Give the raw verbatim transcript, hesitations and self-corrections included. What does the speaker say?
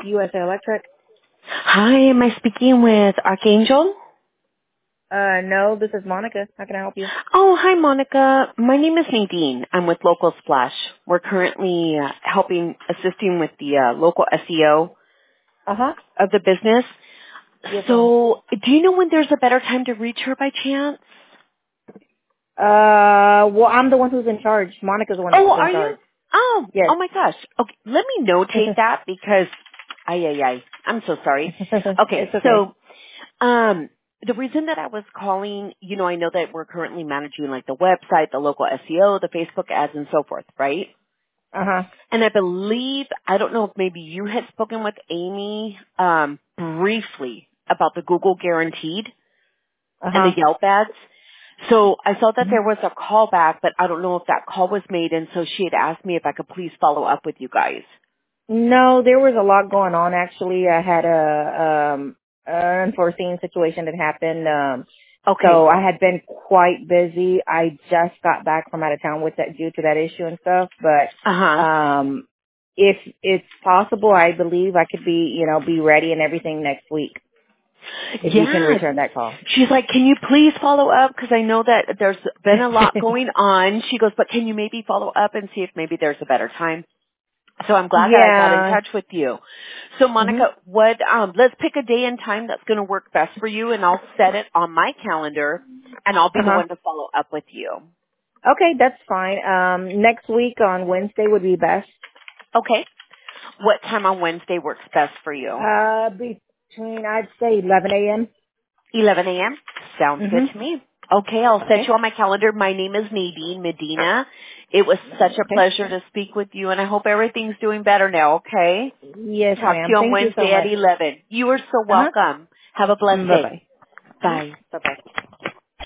U S A Electric. Hi, am I speaking with Archangel? Uh, no, this is Monica. How can I help you? Oh, hi, Monica. My name is Nadine. I'm with Local Splash. We're currently uh, helping, assisting with the uh, local S E O Uh-huh. of the business. Yes, ma'am. So, do you know when there's a better time to reach her by chance? Uh, well, I'm the one who's in charge. Monica's the one Oh, who's in are you? charge. Oh, Yes. oh my gosh. Okay, let me notate that because, ay, ay, ay. I'm so sorry. Okay, It's okay. so Um, the reason that I was calling, you know, I know that we're currently managing like the website, the local S E O, the Facebook ads, and so forth, right? Uh-huh. And I believe, I don't know if maybe you had spoken with Amy um, briefly about the Google Guaranteed and Uh-huh. the Yelp ads. So I saw that Mhm. there was a call back, but I don't know if that call was made, and so she had asked me if I could please follow up with you guys. No, there was a lot going on, actually. I had a, um, an unforeseen situation that happened. Um, Okay. so I had been quite busy. I just got back from out of town with that due to that issue and stuff. But Uh-huh. um, if it's possible, I believe I could be, you know, be ready and everything next week if you can Yeah. return that call. She's like, can you please follow up? Because I know that there's been a lot going on. She goes, but can you maybe follow up and see if maybe there's a better time? So I'm glad that I got in Yeah. touch with you. So Mhm. Monica, what, um, let's pick a day and time that's going to work best for you, and I'll set it on my calendar, and I'll be Uh the huh. one to follow up with you. Okay, that's fine. Um, next week on Wednesday would be best. Okay. What time on Wednesday works best for you? Uh, between I'd say eleven a.m. eleven a.m. Sounds good Mhm. to me. Okay, I'll set Okay. you on my calendar. My name is Nadine Medina. It was such a Okay. pleasure to speak with you, and I hope everything's doing better now, okay? Yes, Talk to ma'am. you on Thank you so Wednesday at much. eleven. You are so Uh huh. welcome. Have a blessed Bye day. bye. Bye. Bye bye.